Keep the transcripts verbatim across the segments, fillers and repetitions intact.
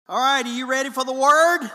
All right, are you ready for the word?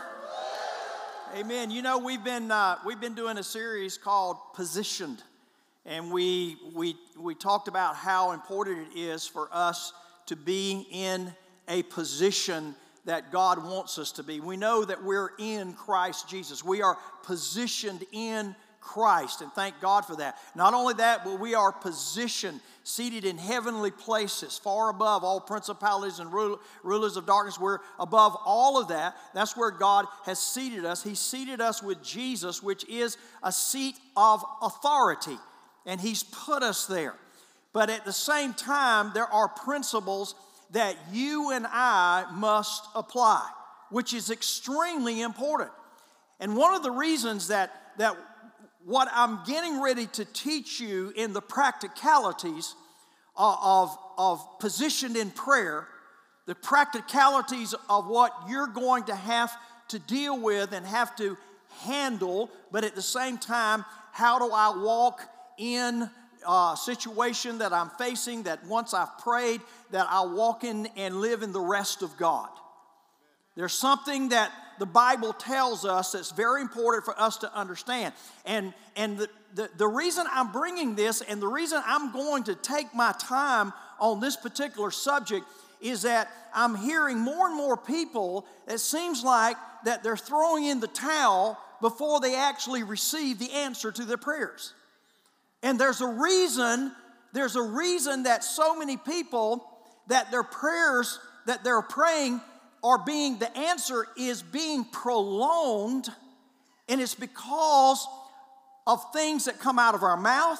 Amen. You know, we've been uh, we've been doing a series called Positioned, and we we we talked about how important it is for us to be in a position that God wants us to be. We know that we're in Christ Jesus. We are positioned in Christ, and thank God for that. Not only that, but we are positioned, seated in heavenly places, far above all principalities and rulers of darkness. We're above all of that. That's where God has seated us. He seated us with Jesus, which is a seat of authority, and He's put us there. But at the same time, there are principles that you and I must apply, which is extremely important. And one of the reasons that that what I'm getting ready to teach you in the practicalities of, of positioned in prayer, the practicalities of what you're going to have to deal with and have to handle, but at the same time, how do I walk in a situation that I'm facing, that once I've prayed, that I walk in and live in the rest of God. There's something that the Bible tells us that's very important for us to understand. And, and the, the, the reason I'm bringing this and the reason I'm going to take my time on this particular subject is that I'm hearing more and more people, it seems like that they're throwing in the towel before they actually receive the answer to their prayers. And there's a reason, there's a reason that so many people, that their prayers that they're praying are being, the answer is being prolonged, and it's because of things that come out of our mouth,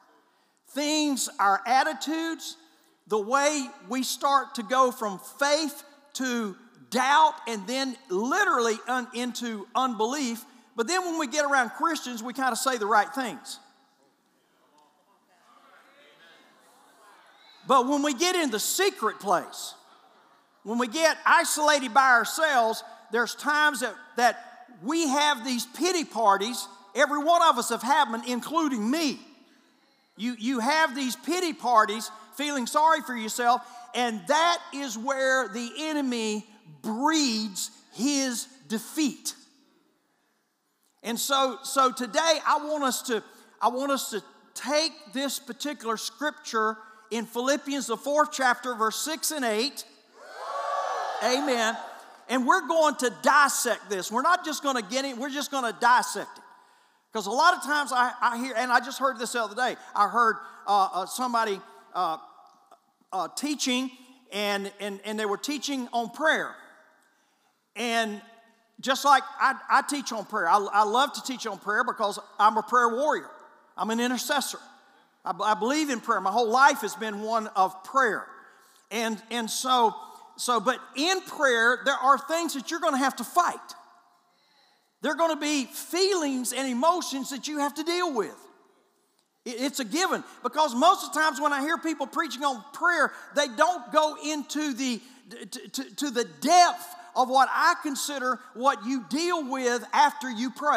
things, our attitudes, the way we start to go from faith to doubt and then literally un, into unbelief. But then when we get around Christians, we kind of say the right things. But when we get in the secret place, when we get isolated by ourselves, there's times that, that we have these pity parties. Every one of us have had them, including me. You, you have these pity parties, feeling sorry for yourself, and that is where the enemy breeds his defeat. And so, so today I want us to, I want us to take this particular scripture in Philippians, the fourth chapter, verse six and eight. Amen. And we're going to dissect this. We're not just going to get it, we're just going to dissect it. Because a lot of times I, I hear, and I just heard this the other day, I heard uh, uh, somebody uh, uh, teaching, and, and, and they were teaching on prayer. And just like I, I teach on prayer, I, I love to teach on prayer because I'm a prayer warrior. I'm an intercessor. I, I believe in prayer. My whole life has been one of prayer. And, and so... So, but in prayer, there are things that you're going to have to fight. There are going to be feelings and emotions that you have to deal with. It's a given, because most of the times when I hear people preaching on prayer, they don't go into the to, to, to the depth of what I consider what you deal with after you pray.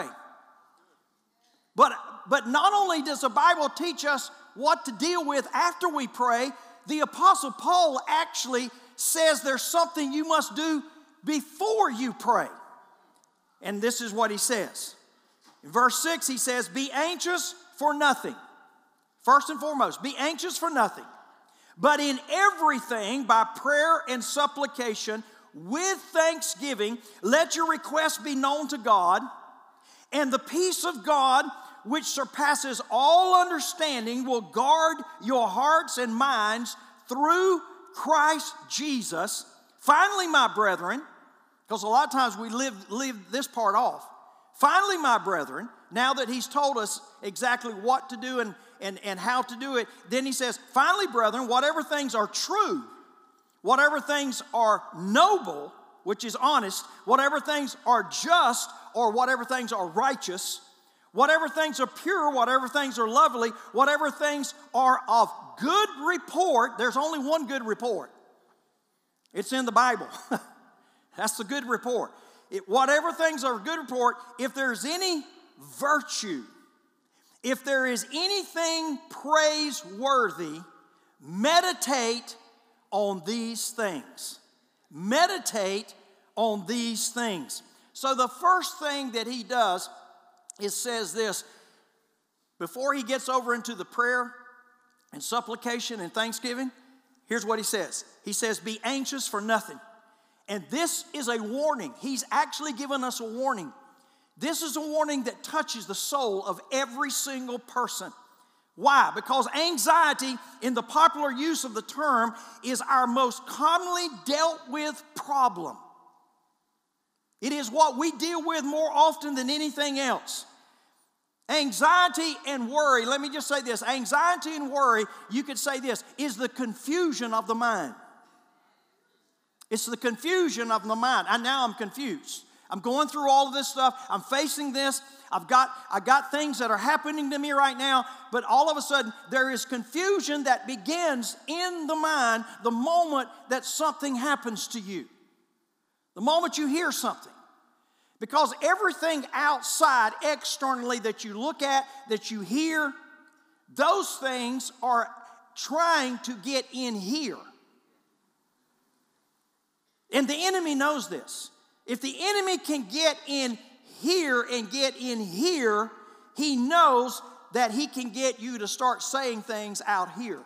But, but not only does the Bible teach us what to deal with after we pray, the Apostle Paul actually says there's something you must do before you pray. And this is what he says. In verse six, he says, be anxious for nothing. First and foremost, be anxious for nothing. But in everything, by prayer and supplication, with thanksgiving, let your requests be known to God. And the peace of God, which surpasses all understanding, will guard your hearts and minds through Christ Jesus. Finally, my brethren, because a lot of times we live, leave this part off. Finally, my brethren, now that he's told us exactly what to do and, and, and how to do it, then he says, finally, brethren, whatever things are true, whatever things are noble, which is honest, whatever things are just, or whatever things are righteous, whatever things are pure, whatever things are lovely, whatever things are of good report. There's only one good report. It's in the Bible. That's the good report. It, whatever things are of good report, if there's any virtue, if there is anything praiseworthy, meditate on these things. Meditate on these things. So the first thing that he does is says this, before he gets over into the prayer and supplication and thanksgiving, here's what he says. He says, be anxious for nothing. And this is a warning. He's actually given us a warning. This is a warning that touches the soul of every single person. Why? Because anxiety, in the popular use of the term, is our most commonly dealt with problem. It is what we deal with more often than anything else. Anxiety and worry, let me just say this. Anxiety and worry, you could say this, is the confusion of the mind. It's the confusion of the mind. And now I'm confused. I'm going through all of this stuff. I'm facing this. I've got, I've got things that are happening to me right now. But all of a sudden, there is confusion that begins in the mind the moment that something happens to you. The moment you hear something. Because everything outside, externally, that you look at, that you hear, those things are trying to get in here. And the enemy knows this. If the enemy can get in here and get in here, he knows that he can get you to start saying things out here.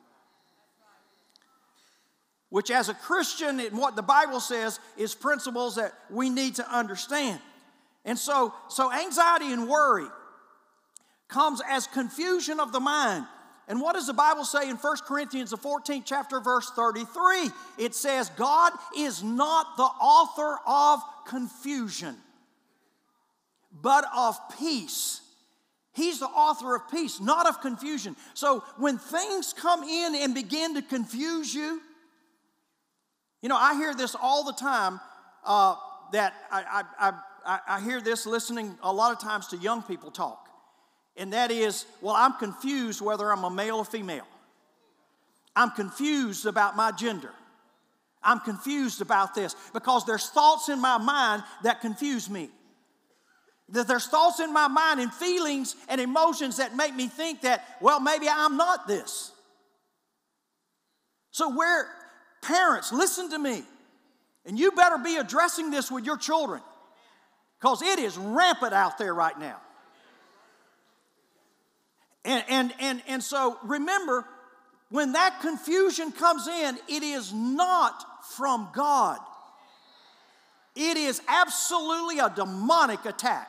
Which as a Christian, and what the Bible says, is principles that we need to understand. And so, so anxiety and worry comes as confusion of the mind. And what does the Bible say in First Corinthians, the fourteenth chapter, verse thirty-three? It says, God is not the author of confusion, but of peace. He's the author of peace, not of confusion. So when things come in and begin to confuse you, you know, I hear this all the time, uh, that I, I, I, I hear this listening a lot of times to young people talk. And that is, well, I'm confused whether I'm a male or female. I'm confused about my gender. I'm confused about this because there's thoughts in my mind that confuse me. That there's thoughts in my mind and feelings and emotions that make me think that, well, maybe I'm not this. So where... Parents, listen to me. And you better be addressing this with your children because it is rampant out there right now. And, and, and, and so remember, when that confusion comes in, it is not from God. It is absolutely a demonic attack.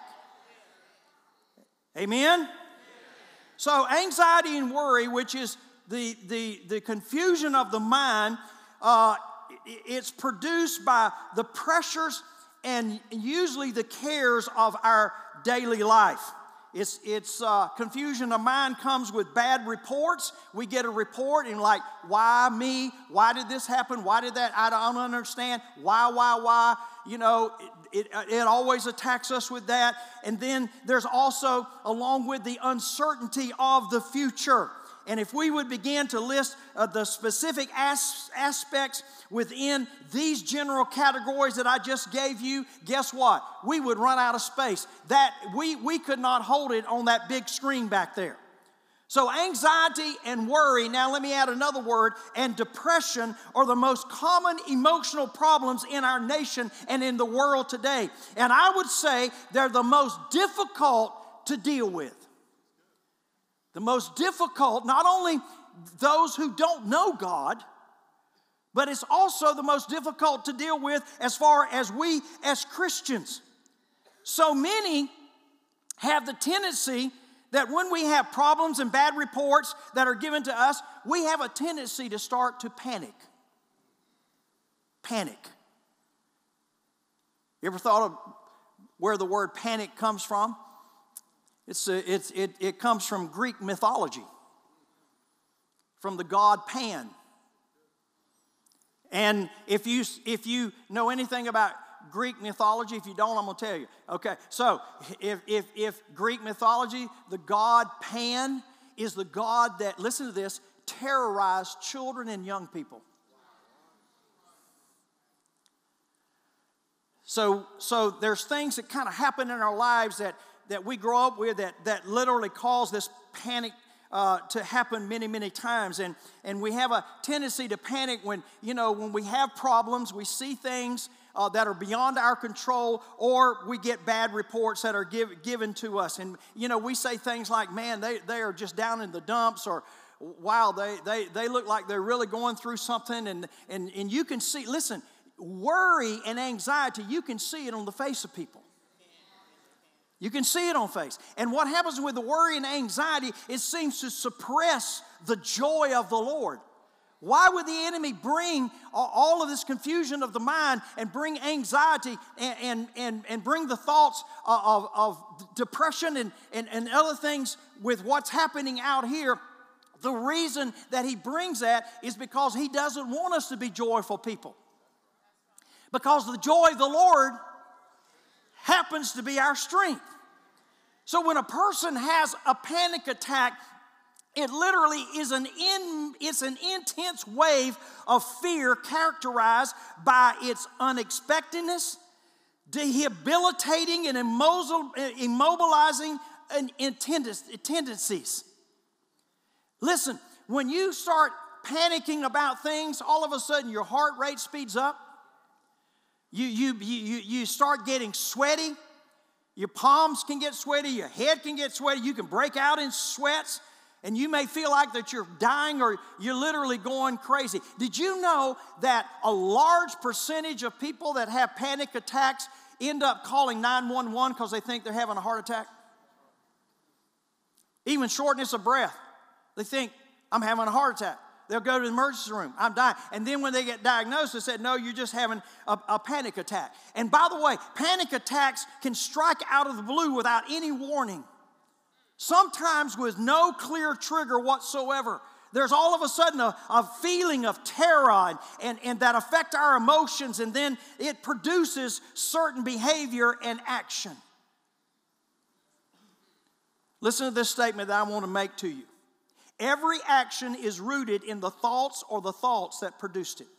Amen? So anxiety and worry, which is the, the, the confusion of the mind, Uh, it's produced by the pressures and usually the cares of our daily life. It's, it's uh, confusion of mind comes with bad reports. We get a report and like, why me? Why did this happen? Why did that? I don't understand. Why, why, why? You know, it, it, it always attacks us with that. And then there's also, along with the uncertainty of the future. And if we would begin to list uh, the specific as- aspects within these general categories that I just gave you, guess what? We would run out of space. That we, we could not hold it on that big screen back there. So anxiety and worry, now let me add another word, and depression are the most common emotional problems in our nation and in the world today. And I would say they're the most difficult to deal with. The most difficult, not only those who don't know God, but it's also the most difficult to deal with as far as we as Christians. So many have the tendency that when we have problems and bad reports that are given to us, we have a tendency to start to panic. Panic. You ever thought of where the word panic comes from? It's a, it's, it, it comes from Greek mythology, from the god Pan. And if you, if you know anything about Greek mythology, if you don't, I'm going to tell you. Okay, so if, if, if Greek mythology, the god Pan is the god that, listen to this, terrorized children and young people. So, so there's things that kind of happen in our lives that that we grow up with that, that literally cause this panic uh, to happen many, many times. And, and we have a tendency to panic when, you know, when we have problems, we see things uh, that are beyond our control, or we get bad reports that are give, given to us. And, you know, we say things like, man, they, they are just down in the dumps, or wow, they, they, they look like they're really going through something. And, and, and you can see, listen, worry and anxiety, you can see it on the face of people. You can see it on face. And what happens with the worry and anxiety, it seems to suppress the joy of the Lord. Why would the enemy bring all of this confusion of the mind and bring anxiety and, and, and, and bring the thoughts of, of depression and, and, and other things with what's happening out here? The reason that he brings that is because he doesn't want us to be joyful people. Because the joy of the Lord happens to be our strength. So when a person has a panic attack, it literally is an in, it's an intense wave of fear characterized by its unexpectedness, debilitating and immobilizing tendencies. Listen, when you start panicking about things, all of a sudden your heart rate speeds up. You, you, you, you start getting sweaty. Your palms can get sweaty. Your head can get sweaty. You can break out in sweats. And you may feel like that you're dying or you're literally going crazy. Did you know that a large percentage of people that have panic attacks end up calling nine one one because they think they're having a heart attack? Even shortness of breath. They think, I'm having a heart attack. They'll go to the emergency room. I'm dying. And then when they get diagnosed, they said, no, you're just having a, a panic attack. And by the way, panic attacks can strike out of the blue without any warning. Sometimes with no clear trigger whatsoever. There's all of a sudden a, a feeling of terror and, and, and that affect our emotions, and then it produces certain behavior and action. Listen to this statement that I want to make to you. Every action is rooted in the thoughts or the thoughts that produced it.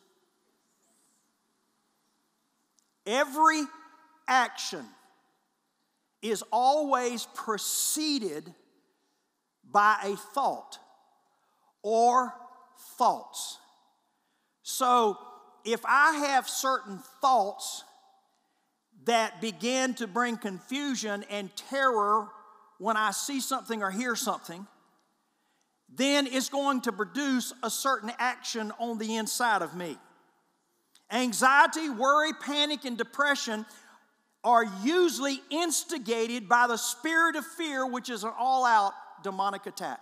Every action is always preceded by a thought or thoughts. So if I have certain thoughts that begin to bring confusion and terror when I see something or hear something, then it's going to produce a certain action on the inside of me. Anxiety, worry, panic, and depression are usually instigated by the spirit of fear, which is an all-out demonic attack.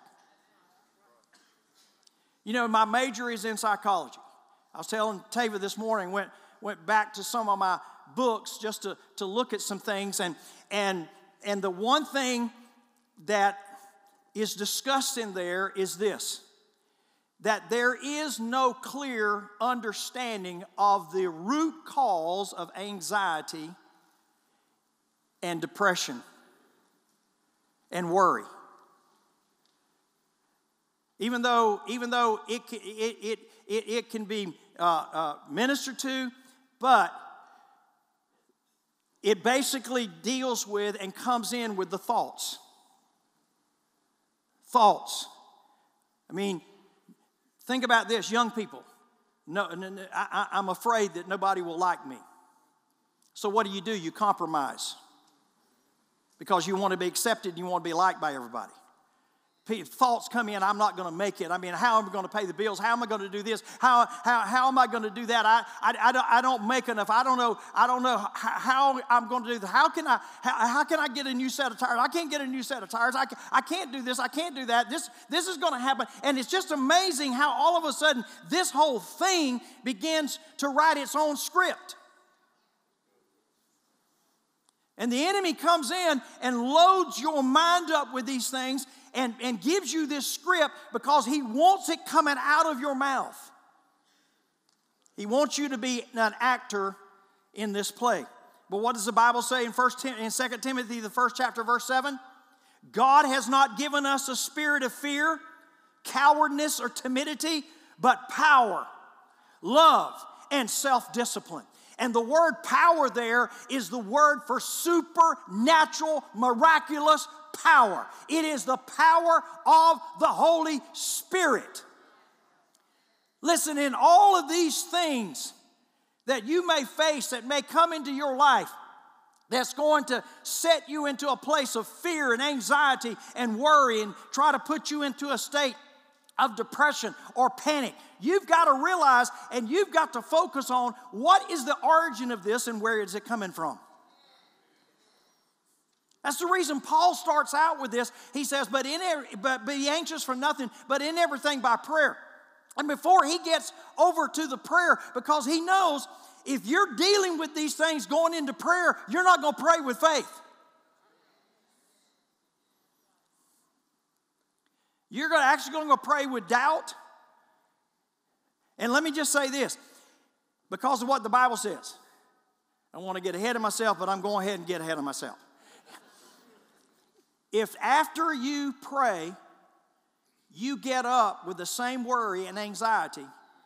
You know, my major is in psychology. I was telling Tava this morning, went, went back to some of my books just to, to look at some things, and, and, and the one thing that is discussed in there is this, that there is no clear understanding of the root cause of anxiety and depression and worry. Even though, even though it, it, it, it, it can be uh, uh, ministered to, but it basically deals with and comes in with the thoughts. Thoughts. I mean, think about this, young people. No, I, I'm afraid that nobody will like me. So what do you do? You compromise. Because you want to be accepted and you want to be liked by everybody. Thoughts come in, I'm not going to make it. I mean, how am I going to pay the bills? How am I going to do this? How, how, how am I going to do that? I, I, I, don't, I don't make enough. I don't know, I don't know how, how I'm going to do that. How can I, how, how can I get a new set of tires? I can't get a new set of tires. I, I can't do this. I can't do that. This, this is going to happen. And it's just amazing how all of a sudden this whole thing begins to write its own script. And the enemy comes in and loads your mind up with these things and, and gives you this script because he wants it coming out of your mouth. He wants you to be an actor in this play. But what does the Bible say in First Tim- in Second Timothy, the first chapter, verse seven? God has not given us a spirit of fear, cowardness, or timidity, but power, love, and self-discipline. And the word power there is the word for supernatural, miraculous power. It is the power of the Holy Spirit. Listen, in all of these things, that you may face, that may come into your life, that's going to set you into a place of fear and anxiety and worry and try to put you into a state of depression or panic. You've got to realize and you've got to focus on what is the origin of this and where is it coming from. That's the reason Paul starts out with this. He says, but, in every, but be anxious for nothing, but in everything by prayer. And before he gets over to the prayer, because he knows if you're dealing with these things going into prayer, you're not going to pray with faith. You're gonna, actually going to pray with doubt. And let me just say this, because of what the Bible says. I don't want to get ahead of myself, but I'm going ahead and get ahead of myself. If after you pray, you get up with the same worry and anxiety,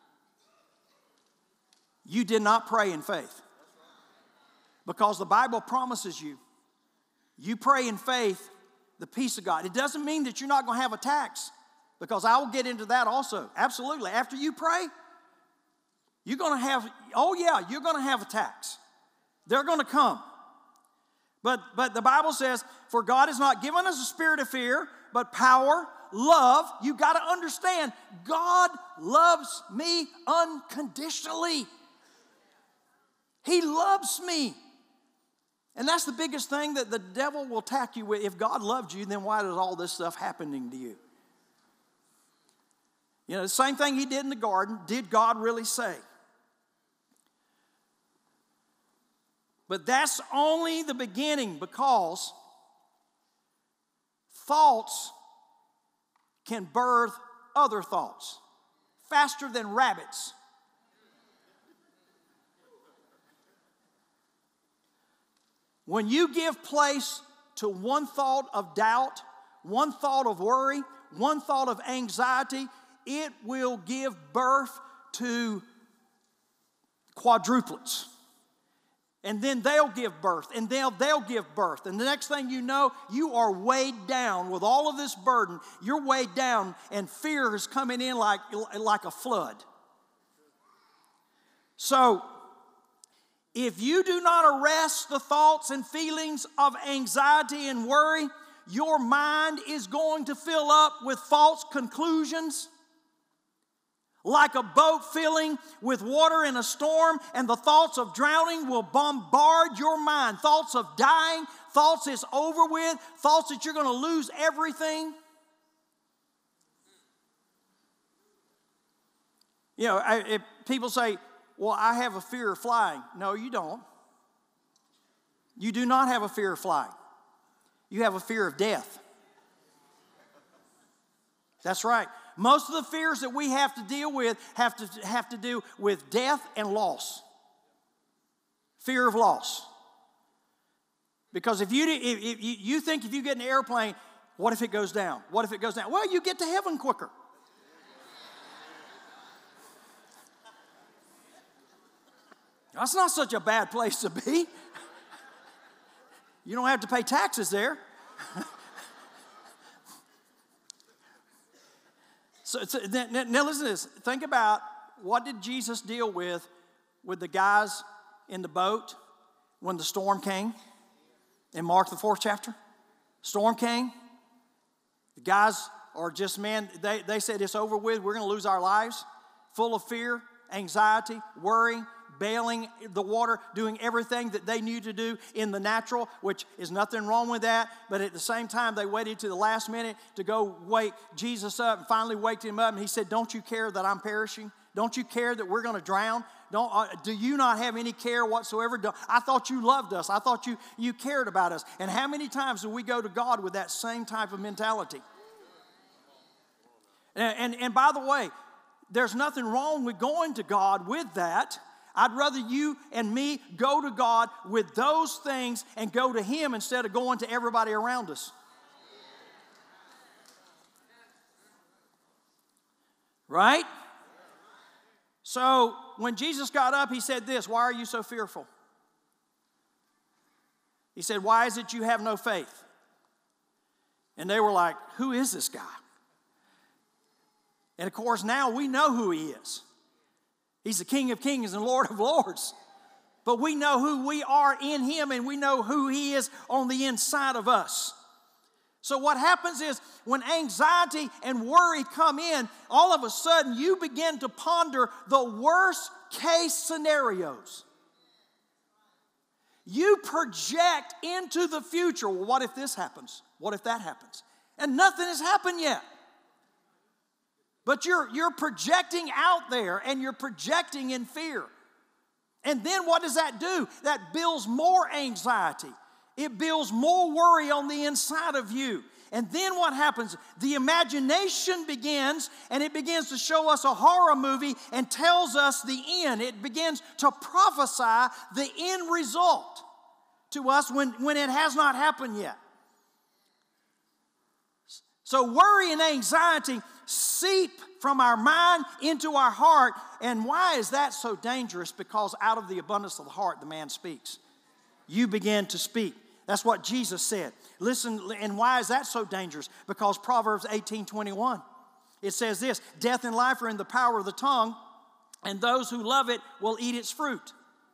you did not pray in faith. Because the Bible promises you, you pray in faith, the peace of God. It doesn't mean that you're not going to have attacks, because I will get into that also. Absolutely. After you pray, you're going to have, oh yeah, you're going to have attacks. They're going to come. But, but the Bible says, for God has not given us a spirit of fear, but power, love. You've got to understand, God loves me unconditionally. He loves me. And that's the biggest thing that the devil will attack you with. If God loved you, then why is all this stuff happening to you? You know, the same thing he did in the garden, did God really say? But that's only the beginning, because thoughts can birth other thoughts faster than rabbits. When you give place to one thought of doubt, one thought of worry, one thought of anxiety, it will give birth to quadruplets. And then they'll give birth, and they'll, they'll give birth. And the next thing you know, you are weighed down with all of this burden. You're weighed down, and fear is coming in like, like a flood. So, if you do not arrest the thoughts and feelings of anxiety and worry, your mind is going to fill up with false conclusions. Like a boat filling with water in a storm, and the thoughts of drowning will bombard your mind. Thoughts of dying, thoughts it's over with, thoughts that you're going to lose everything. You know, I, if people say, well, I have a fear of flying. No, you don't. You do not have a fear of flying. You have a fear of death. That's right. Most of the fears that we have to deal with have to have to do with death and loss. Fear of loss. Because if you, if, if you think if you get in an airplane, what if it goes down? What if it goes down? Well, you get to heaven quicker. That's not such a bad place to be. You don't have to pay taxes there. So, so now, now listen to this. Think about, what did Jesus deal with with the guys in the boat when the storm came? In Mark, the fourth chapter. Storm came. The guys are just, man, they, they said it's over with. We're going to lose our lives. Full of fear, anxiety, worry, bailing the water, doing everything that they knew to do in the natural, which is nothing wrong with that. But at the same time, they waited to the last minute to go wake Jesus up, and finally waked him up. And he said, don't you care that I'm perishing? Don't you care that we're going to drown? Don't, uh, do you not have any care whatsoever? Do, I thought you loved us. I thought you, you cared about us. And how many times do we go to God with that same type of mentality? And, and, and by the way, there's nothing wrong with going to God with that. I'd rather you and me go to God with those things and go to Him instead of going to everybody around us. Right? So when Jesus got up, He said this, why are you so fearful? He said, why is it you have no faith? And they were like, who is this guy? And of course, now we know who He is. He's the King of Kings and Lord of Lords. But we know who we are in Him, and we know who He is on the inside of us. So what happens is when anxiety and worry come in, all of a sudden you begin to ponder the worst case scenarios. You project into the future. Well, what if this happens? What if that happens? And nothing has happened yet. But you're, you're projecting out there, and you're projecting in fear. And then what does that do? That builds more anxiety. It builds more worry on the inside of you. And then what happens? The imagination begins, and it begins to show us a horror movie and tells us the end. It begins to prophesy the end result to us when, when it has not happened yet. So worry and anxiety seep from our mind into our heart. And why is that so dangerous? Because out of the abundance of the heart, the man speaks. You begin to speak. That's what Jesus said. Listen, and why is that so dangerous? Because Proverbs eighteen twenty-one, it says this, death and life are in the power of the tongue, and those who love it will eat its fruit.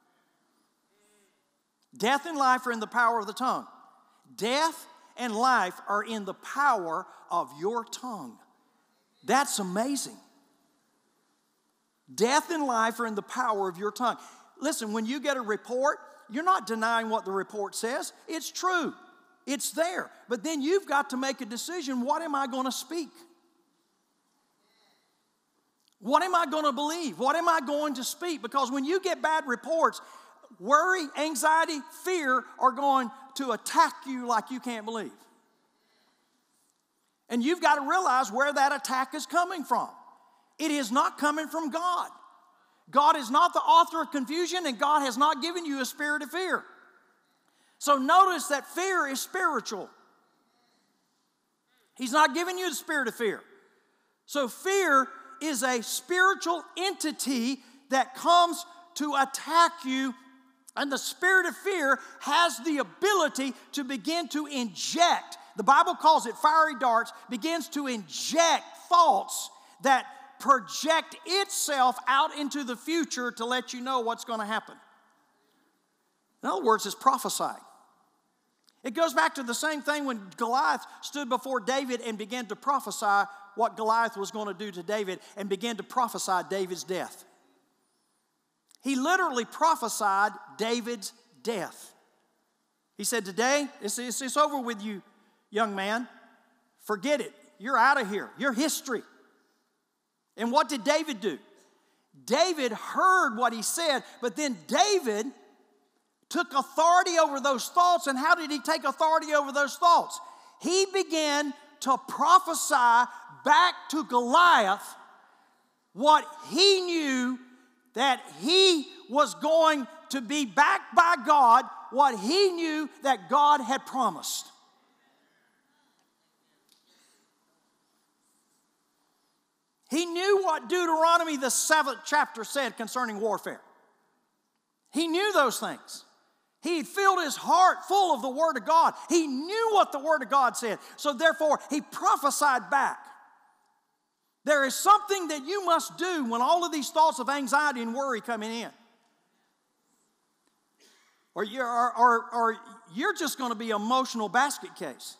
Death and life are in the power of the tongue. Death and life are in the power of your tongue. That's amazing. Death and life are in the power of your tongue. Listen, when you get a report, you're not denying what the report says. It's true. It's there. But then you've got to make a decision. What am I going to speak? What am I going to believe? What am I going to speak? Because when you get bad reports, worry, anxiety, fear are going to attack you like you can't believe. And you've got to realize where that attack is coming from. It is not coming from God. God is not the author of confusion, and God has not given you a spirit of fear. So notice that fear is spiritual. He's not giving you the spirit of fear. So fear is a spiritual entity that comes to attack you, and the spirit of fear has the ability to begin to inject. The Bible calls it fiery darts, begins to inject thoughts that project itself out into the future to let you know what's going to happen. In other words, it's prophesying. It goes back to the same thing when Goliath stood before David and began to prophesy what Goliath was going to do to David and began to prophesy David's death. He literally prophesied David's death. He said, today, it's, it's, it's over with you, young man. Forget it. You're out of here. You're history. And what did David do? David heard what he said, but then David took authority over those thoughts. And how did he take authority over those thoughts? He began to prophesy back to Goliath what he knew that he was going to be backed by God, what he knew that God had promised. He knew what Deuteronomy, the seventh chapter, said concerning warfare. He knew those things. He filled his heart full of the Word of God. He knew what the Word of God said. So therefore, he prophesied back. There is something that you must do when all of these thoughts of anxiety and worry coming in. Or you're, or, or, or you're just going to be an emotional basket case.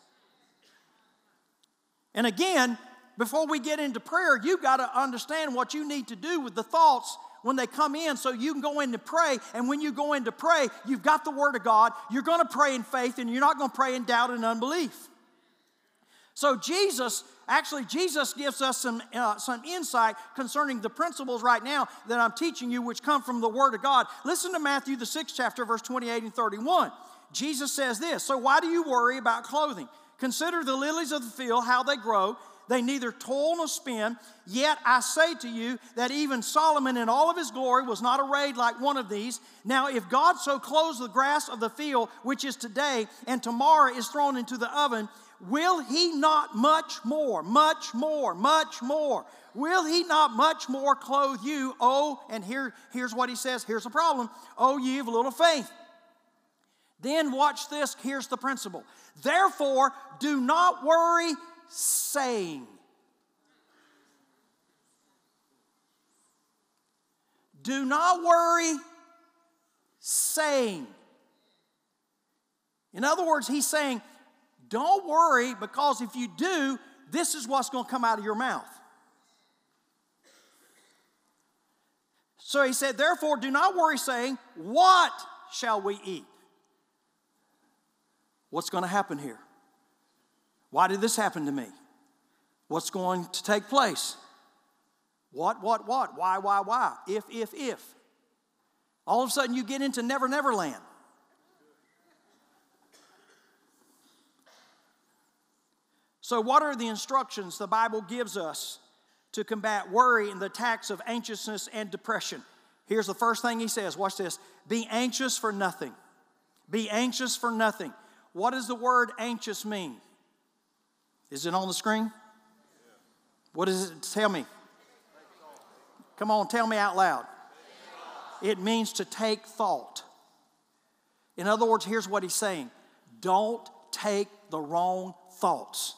And again, before we get into prayer, you've got to understand what you need to do with the thoughts when they come in so you can go in to pray. And when you go in to pray, you've got the Word of God. You're going to pray in faith, and you're not going to pray in doubt and unbelief. So Jesus, actually Jesus gives us some, uh, some insight concerning the principles right now that I'm teaching you, which come from the Word of God. Listen to Matthew, the sixth chapter, verse twenty-eight and thirty-one. Jesus says this, so why do you worry about clothing? Consider the lilies of the field, how they grow. They neither toil nor spin. Yet I say to you that even Solomon in all of his glory was not arrayed like one of these. Now if God so clothes the grass of the field, which is today, and tomorrow is thrown into the oven, will he not much more, much more, much more, will he not much more clothe you, oh, and here, here's what he says, here's the problem, oh, ye of little faith. Then watch this, here's the principle. Therefore, do not worry, saying. Do not worry, saying. In other words, he's saying, don't worry, because if you do, this is what's going to come out of your mouth. So he said, therefore, do not worry, saying, what shall we eat? What's going to happen here? Why did this happen to me? What's going to take place? What, what, what? Why, why, why? If, if, if. All of a sudden you get into Never, Never Land. So what are the instructions the Bible gives us to combat worry and the attacks of anxiousness and depression? Here's the first thing he says. Watch this. Be anxious for nothing. Be anxious for nothing. What does the word anxious mean? Is it on the screen? What does it tell me? Come on, tell me out loud. It means to take thought. In other words, here's what he's saying. Don't take the wrong thoughts.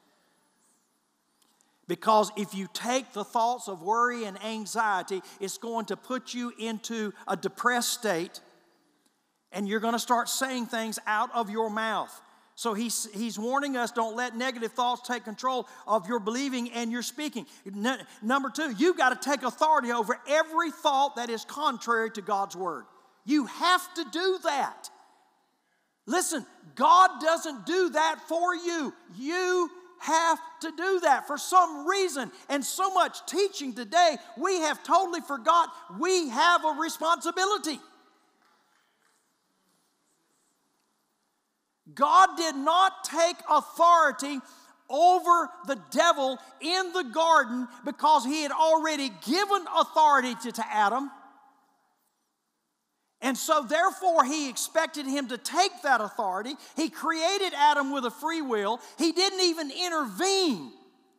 Because if you take the thoughts of worry and anxiety, it's going to put you into a depressed state, and you're going to start saying things out of your mouth. So he's, he's warning us, don't let negative thoughts take control of your believing and your speaking. N- number two, you've got to take authority over every thought that is contrary to God's word. You have to do that. Listen, God doesn't do that for you. You have to do that for some reason. And so much teaching today, we have totally forgot we have a responsibility. God did not take authority over the devil in the garden because he had already given authority to, to Adam. And so therefore he expected him to take that authority. He created Adam with a free will. He didn't even intervene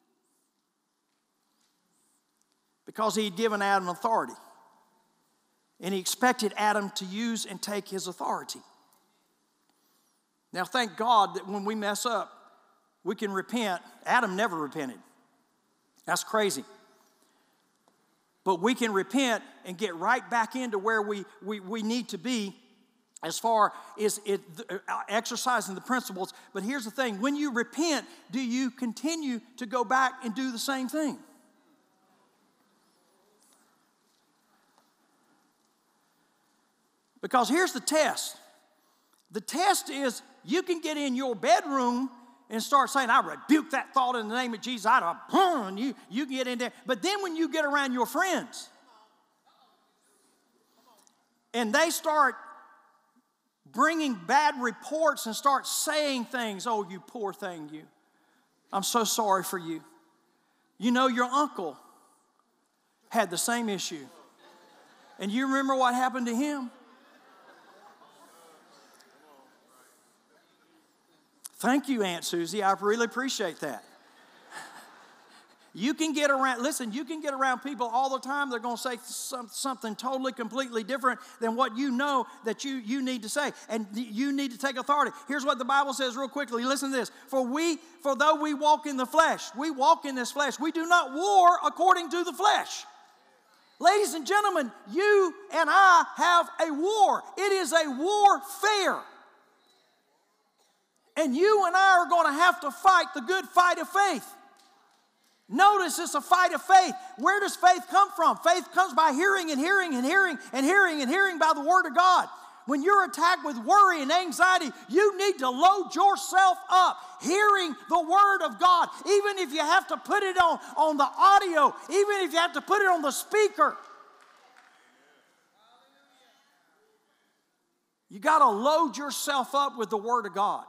because he had given Adam authority. And he expected Adam to use and take his authority. Now, thank God that when we mess up, we can repent. Adam never repented. That's crazy. But we can repent and get right back into where we, we, we need to be as far as it, uh, exercising the principles. But here's the thing. When you repent, do you continue to go back and do the same thing? Because here's the test. The test is you can get in your bedroom and start saying, I rebuke that thought in the name of Jesus. I don't, you, you can get in there. But then when you get around your friends and they start bringing bad reports and start saying things, oh, you poor thing, you. I'm so sorry for you. You know, your uncle had the same issue. And you remember what happened to him? Thank you, Aunt Susie. I really appreciate that. You can get around, listen, you can get around people all the time. They're going to say some, something totally, completely different than what you know that you, you need to say. And you need to take authority. Here's what the Bible says real quickly. Listen to this. For we, for though we walk in the flesh, we walk in this flesh, we do not war according to the flesh. Ladies and gentlemen, you and I have a war. It is a warfare. And you and I are going to have to fight the good fight of faith. Notice it's a fight of faith. Where does faith come from? Faith comes by hearing and hearing and hearing and hearing and hearing by the Word of God. When you're attacked with worry and anxiety, you need to load yourself up hearing the Word of God. Even if you have to put it on, on the audio, even if you have to put it on the speaker. You got to load yourself up with the Word of God.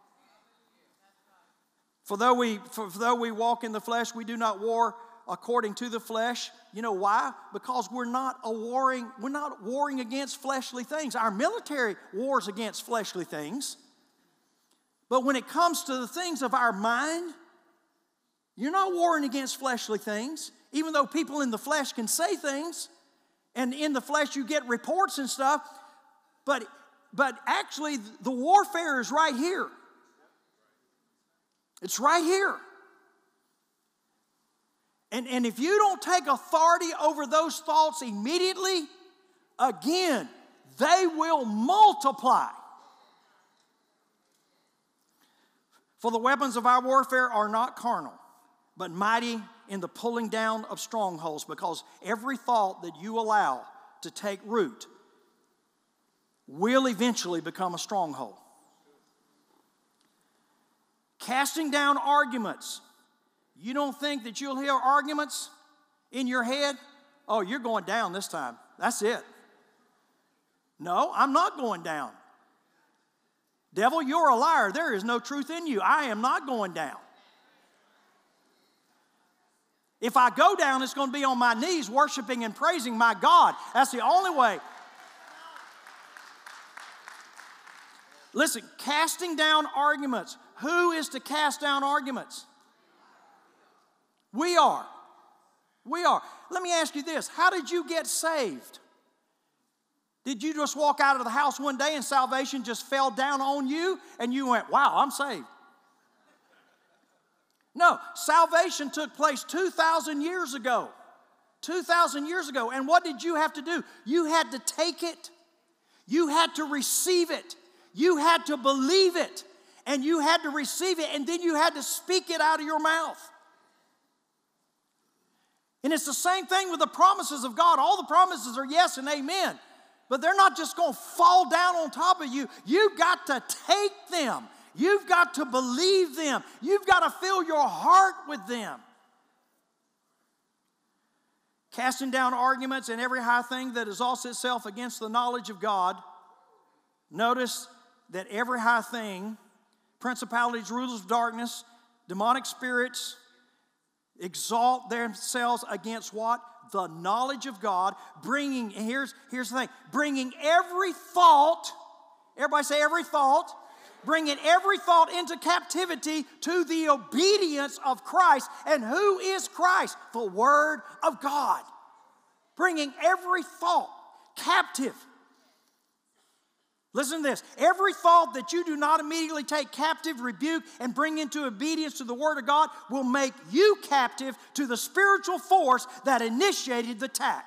For though we, for, for though we walk in the flesh, we do not war according to the flesh. You know why? Because we're not a warring, we're not warring against fleshly things. Our military wars against fleshly things. But when it comes to the things of our mind, you're not warring against fleshly things. Even though people in the flesh can say things, and in the flesh you get reports and stuff, but, but actually the warfare is right here. It's right here. And, and if you don't take authority over those thoughts immediately, again, they will multiply. For the weapons of our warfare are not carnal, but mighty in the pulling down of strongholds, because every thought that you allow to take root will eventually become a stronghold. Casting down arguments. You don't think that you'll hear arguments in your head? Oh, you're going down this time. That's it. No, I'm not going down. Devil, you're a liar. There is no truth in you. I am not going down. If I go down, it's going to be on my knees worshiping and praising my God. That's the only way. Listen, casting down arguments. Who is to cast down arguments? We are. We are. Let me ask you this. How did you get saved? Did you just walk out of the house one day and salvation just fell down on you and you went, wow, I'm saved? No, salvation took place two thousand years ago. two thousand years ago. And what did you have to do? You had to take it. You had to receive it. You had to believe it. And you had to receive it. And then you had to speak it out of your mouth. And it's the same thing with the promises of God. All the promises are yes and amen. But they're not just going to fall down on top of you. You've got to take them. You've got to believe them. You've got to fill your heart with them. Casting down arguments and every high thing that exalts itself against the knowledge of God. Notice that every high thing, principalities, rulers of darkness, demonic spirits, exalt themselves against what? The knowledge of God, bringing, and here's, here's the thing, bringing every thought, everybody say every thought, bringing every thought into captivity to the obedience of Christ. And who is Christ? The Word of God. Bringing every thought captive. Listen to this. Every thought that you do not immediately take captive, rebuke, and bring into obedience to the Word of God will make you captive to the spiritual force that initiated the attack.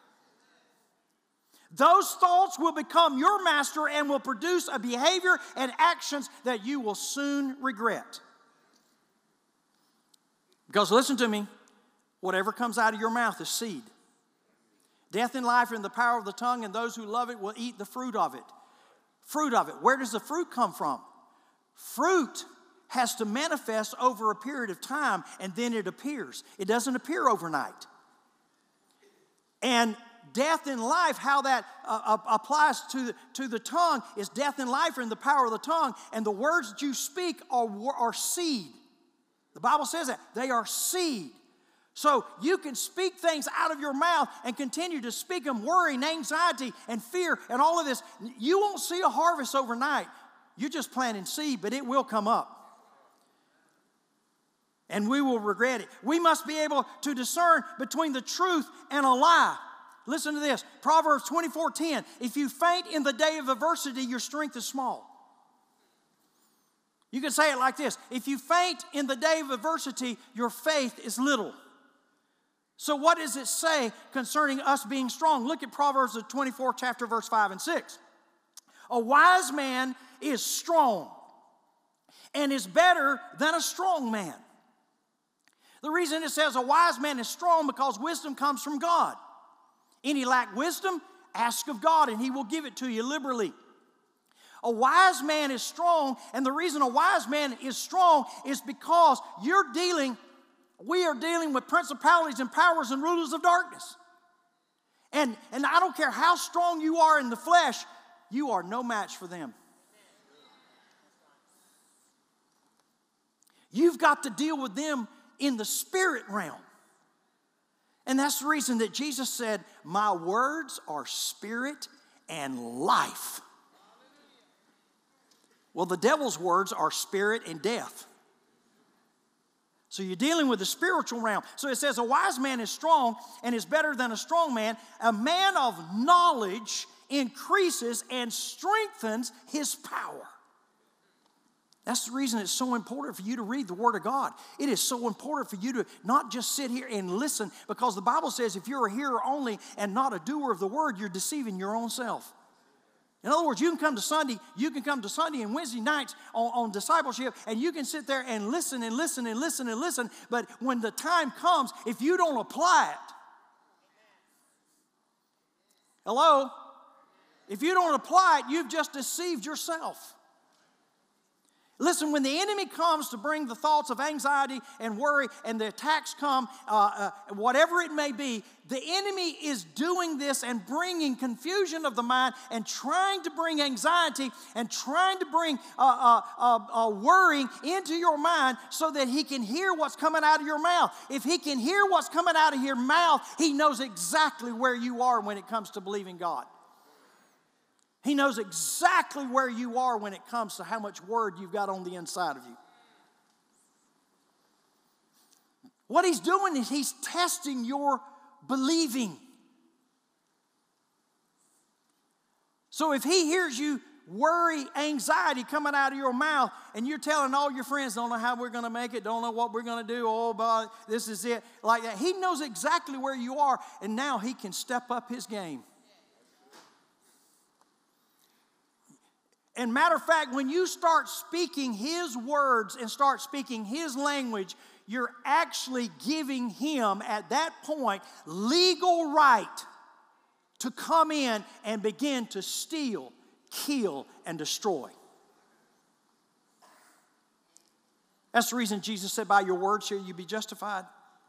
Those thoughts will become your master and will produce a behavior and actions that you will soon regret. Because listen to me, whatever comes out of your mouth is seed. Death and life are in the power of the tongue, and those who love it will eat the fruit of it. Fruit of it. Where does the fruit come from? Fruit has to manifest over a period of time, and then it appears. It doesn't appear overnight. And death and life, how that uh, applies to the, to the tongue is death and life are in the power of the tongue, and the words that you speak are, are seed. The Bible says that. They are seed. So you can speak things out of your mouth and continue to speak them, worry and anxiety and fear and all of this. You won't see a harvest overnight. You're just planting seed, but it will come up. And we will regret it. We must be able to discern between the truth and a lie. Listen to this. Proverbs twenty-four ten. If you faint in the day of adversity, your strength is small. You can say it like this. If you faint in the day of adversity, your faith is little. So what does it say concerning us being strong? Look at Proverbs the twenty-fourth chapter, verse five and six. A wise man is strong and is better than a strong man. The reason it says a wise man is strong because wisdom comes from God. Any lack wisdom, ask of God and He will give it to you liberally. A wise man is strong, and the reason a wise man is strong is because you're dealing, we are dealing with principalities and powers and rulers of darkness. And, and I don't care how strong you are in the flesh, you are no match for them. You've got to deal with them in the spirit realm. And that's the reason that Jesus said, my words are spirit and life. Well, the devil's words are spirit and death. So you're dealing with the spiritual realm. So it says a wise man is strong and is better than a strong man. A man of knowledge increases and strengthens his power. That's the reason it's so important for you to read the Word of God. It is so important for you to not just sit here and listen, because the Bible says if you're a hearer only and not a doer of the Word, you're deceiving your own self. In other words, you can come to Sunday, you can come to Sunday and Wednesday nights on, on discipleship, and you can sit there and listen and listen and listen and listen, but when the time comes, if you don't apply it, hello? If you don't apply it, you've just deceived yourself. Listen, when the enemy comes to bring the thoughts of anxiety and worry, and the attacks come, uh, uh, whatever it may be, the enemy is doing this and bringing confusion of the mind and trying to bring anxiety and trying to bring uh, uh, uh, uh, worrying into your mind so that he can hear what's coming out of your mouth. If he can hear what's coming out of your mouth, he knows exactly where you are when it comes to believing God. He knows exactly where you are when it comes to how much word you've got on the inside of you. What he's doing is he's testing your believing. So if he hears you worry, anxiety coming out of your mouth, and you're telling all your friends, don't know how we're going to make it, don't know what we're going to do, oh, but this is it, like that. He knows exactly where you are, and now he can step up his game. And matter of fact, when you start speaking his words and start speaking his language, you're actually giving him, at that point, legal right to come in and begin to steal, kill, and destroy. That's the reason Jesus said, by your words shall you be justified.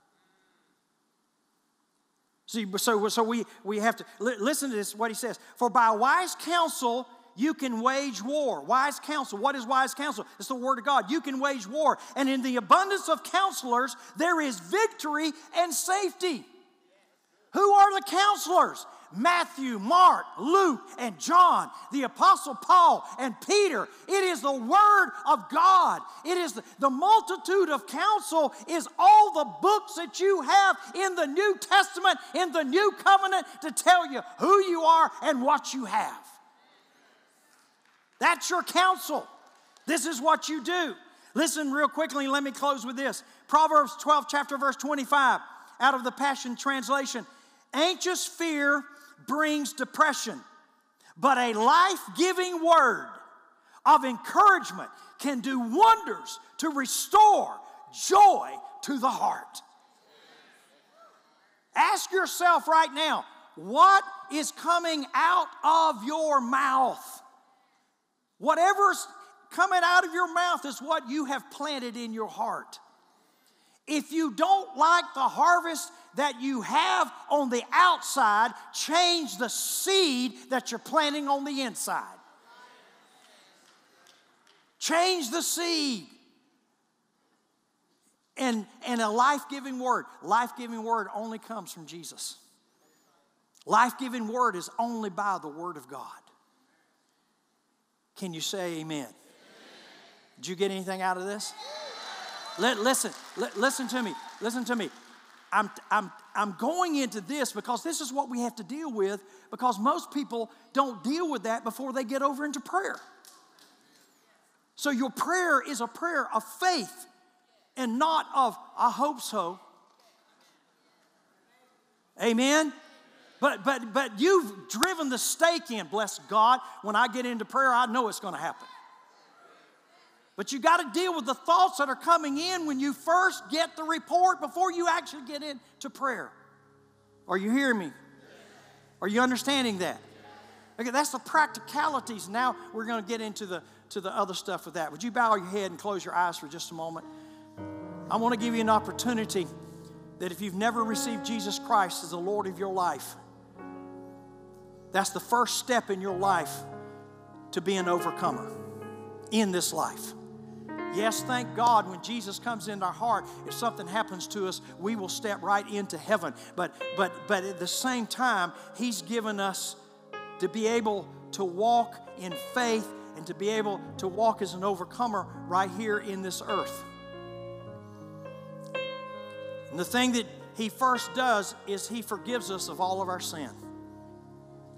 See, so, so we, we have to, listen to this, what he says. For by wise counsel you can wage war. Wise counsel. What is wise counsel? It's the Word of God. You can wage war. And in the abundance of counselors, there is victory and safety. Who are the counselors? Matthew, Mark, Luke, and John, the Apostle Paul, and Peter. It is the Word of God. It is the, the multitude of counsel is all the books that you have in the New Testament, in the New Covenant, to tell you who you are and what you have. That's your counsel. This is what you do. Listen real quickly, and let me close with this. Proverbs twelve, chapter verse twenty-five, out of the Passion Translation. Anxious fear brings depression, but a life-giving word of encouragement can do wonders to restore joy to the heart. Ask yourself right now, what is coming out of your mouth? Whatever's coming out of your mouth is what you have planted in your heart. If you don't like the harvest that you have on the outside, change the seed that you're planting on the inside. Change the seed. And, and a life-giving word. Life-giving word only comes from Jesus. Life-giving word is only by the Word of God. Can you say amen? Amen? Did you get anything out of this? Let, listen, let, listen to me. Listen to me. I'm, I'm, I'm going into this because this is what we have to deal with, because most people don't deal with that before they get over into prayer. So your prayer is a prayer of faith and not of I hope so. Amen? But, but, but you've driven the stake in, bless God. When I get into prayer, I know it's going to happen. But you got to deal with the thoughts that are coming in when you first get the report before you actually get into prayer. Are you hearing me? Are you understanding that? Okay, that's the practicalities. Now we're going to get into the, to the other stuff with that. Would you bow your head and close your eyes for just a moment? I want to give you an opportunity that if you've never received Jesus Christ as the Lord of your life, that's the first step in your life to be an overcomer in this life. Yes, thank God when Jesus comes into our heart, if something happens to us, we will step right into heaven. But, but, but at the same time, He's given us to be able to walk in faith and to be able to walk as an overcomer right here in this earth. And the thing that He first does is He forgives us of all of our sin.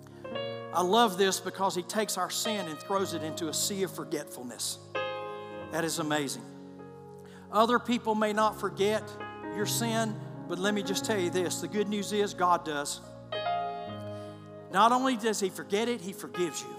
I love this because He takes our sin and throws it into a sea of forgetfulness. That is amazing. Other people may not forget your sin, but let me just tell you this. The good news is God does. Not only does He forget it, He forgives you.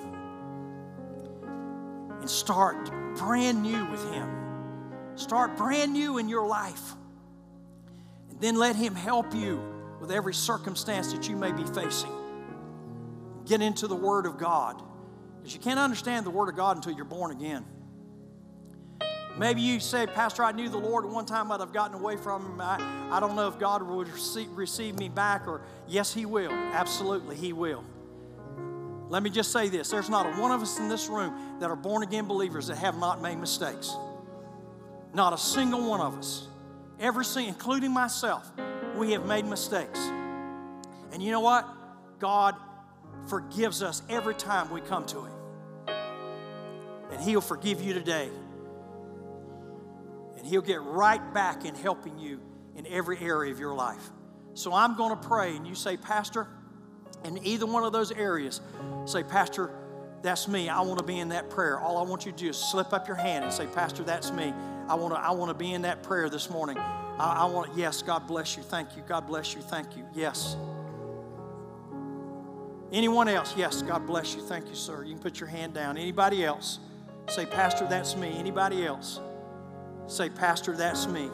And start brand new with Him. Start brand new in your life. And then let Him help you with every circumstance that you may be facing. Get into the Word of God. Because you can't understand the Word of God until you're born again. Maybe you say, Pastor, I knew the Lord at one time, but I've gotten away from Him. I, I don't know if God would receive, receive me back, or yes, He will. Absolutely, He will. Let me just say this. There's not a one of us in this room that are born-again believers that have not made mistakes. Not a single one of us. Every single, including myself, we have made mistakes. And you know what? God forgives us every time we come to Him. And He'll forgive you today. And He'll get right back in helping you in every area of your life. So I'm going to pray, and you say, Pastor, in either one of those areas, say, Pastor, that's me. I want to be in that prayer. All I want you to do is slip up your hand and say, Pastor, that's me. I want to, I want to be in that prayer this morning. I, I want, yes, God bless you. Thank you. God bless you. Thank you. Yes. Anyone else? Yes, God bless you. Thank you, sir. You can put your hand down. Anybody else? Say, Pastor, that's me. Anybody else? Say, Pastor, that's me.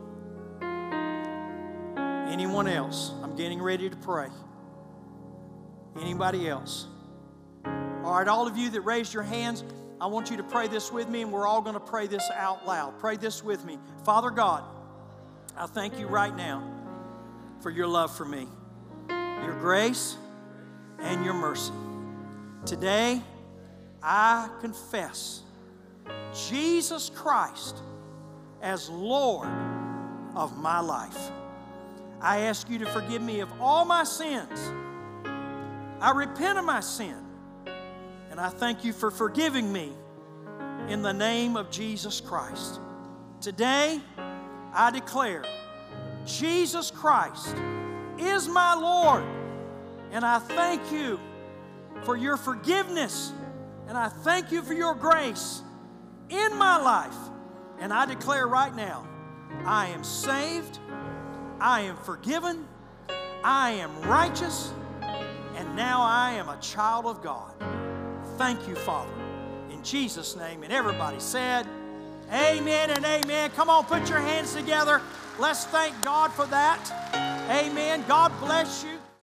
Anyone else? I'm getting ready to pray. Anybody else? All right, all of you that raised your hands, I want you to pray this with me, and we're all going to pray this out loud. Pray this with me. Father God, I thank you right now for your love for me, your grace, and your mercy. Today, I confess Jesus Christ as Lord of my life. I ask you to forgive me of all my sins. I repent of my sin, and I thank you for forgiving me in the name of Jesus Christ. Today, I declare Jesus Christ is my Lord, and I thank you for your forgiveness, and I thank you for your grace in my life. And I declare right now, I am saved, I am forgiven, I am righteous, and now I am a child of God. Thank you, Father. In Jesus' name. And everybody said, amen and amen. Come on, put your hands together. Let's thank God for that. Amen. God bless you.